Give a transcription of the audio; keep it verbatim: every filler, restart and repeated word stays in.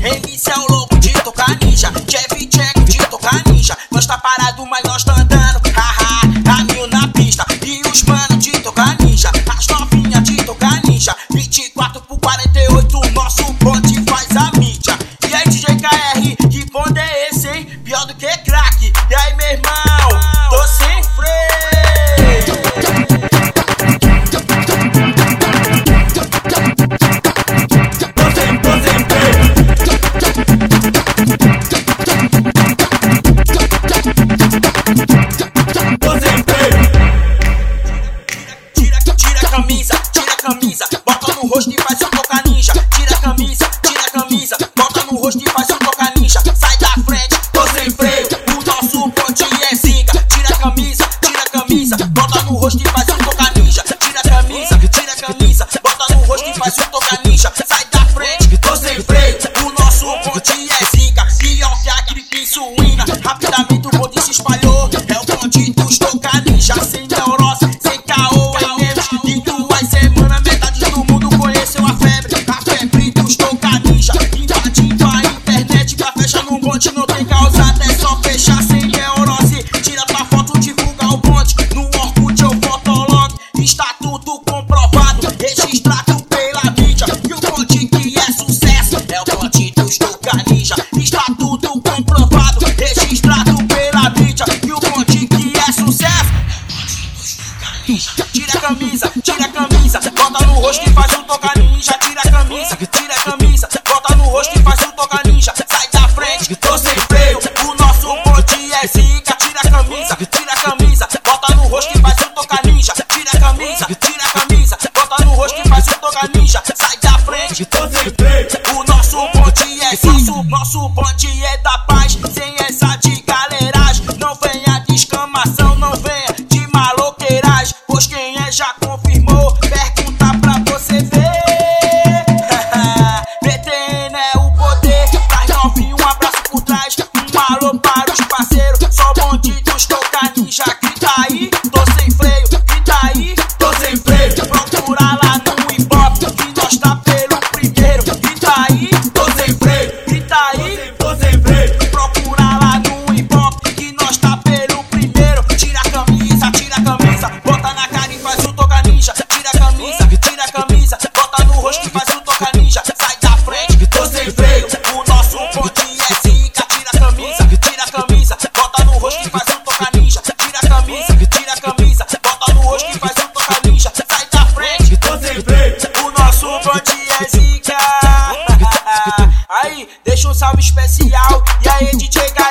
Esse é o louco de tocar ninja, Chevy Check de tocar ninja. Nós tá parado, mas nós tá andando, haha, a mil na pista. E os manos de tocar ninja, as novinhas de tocar ninja. vinte e quatro por quarenta e oito, nosso bonde faz a mídia. E aí, D J K R, que bonde é esse, hein? Pior do que crack. E aí, meu irmão, tô sem freio. Tô sem, tô sem freio. Camisa, tira a camisa, bota no rosto e faz um tocar ninja. Tira a camisa, tira a camisa, bota no rosto e faz um tocar ninja. Sai da frente, tô sem freio, o nosso ponte é zica. Tira a camisa, tira a camisa, bota no rosto e faz um tocar ninja. Tira a camisa, tira a camisa, bota no rosto e faz um tocar ninja. Sai da frente, tô sem freio, o nosso ponte é zica. Pior que a gripe suína, rapidamente o bonde se espalhou. É o bonde dos tocar ninja, sem neurose, sem caô. Em duas semanas metade do mundo conheceu a febre. A febre dos tocar ninja, invadindo a internet. Pra fechar no bonde não tem causa, é só fechar sem neurose. Tira tua foto, divulga o bonde no Orkut ou Fotolog. Está tudo comprovado, registrado pela mídia. E o bonde que é sucesso é o bonde dos tocar ninja. Está tudo comprovado, registrado pela mídia. E o bonde que é sucesso. Tira a camisa, tira a camisa, bota no rosto e faz um tocar ninja. Tira a camisa, tira a camisa, bota no rosto e faz um tocar ninja. Sai da frente, tô sem freio, o nosso bonde é zica. Tira a camisa, tira a camisa, bota no rosto e faz um tocar ninja. Tira a camisa, tira a camisa, bota no rosto e faz um tocar ninja. Sai da frente, tô sem freio, o nosso bonde é zica. Nosso bonde é da paz, sem essa de galeragem. Não venha de escamação, não venha de maloqueiragem. Pois quem é já confirmou, pergunta pra você ver. B T N é o poder, traz novinho, um abraço por trás. Um alô para os parceiros, só bonde dos tocar ninja. Grita aí, tô sem freio, grita aí, tô sem freio. Procura lá no hip hop, que nós tá pelo primeiro. Grita aí, tô sem freio, grita aí, tô sem freio. Procura lá no hip hop, que nós tá pelo primeiro. Tira a camisa, tira a camisa, bota na cara e faz um tocar ninja. Tira a camisa, tira a camisa, bota no rosto e faz um tocar ninja. Sai da frente, tô sem freio, o nosso bonde é zica. Tira a camisa, tira a camisa, bota no rosto e faz um tocar ninja. Tira a camisa, tira a camisa, bota no rosto e faz um tocar ninja. Sai da frente, tô sem freio, o nosso bonde é zica. Aí, deixa um salve especial, e aí, D J K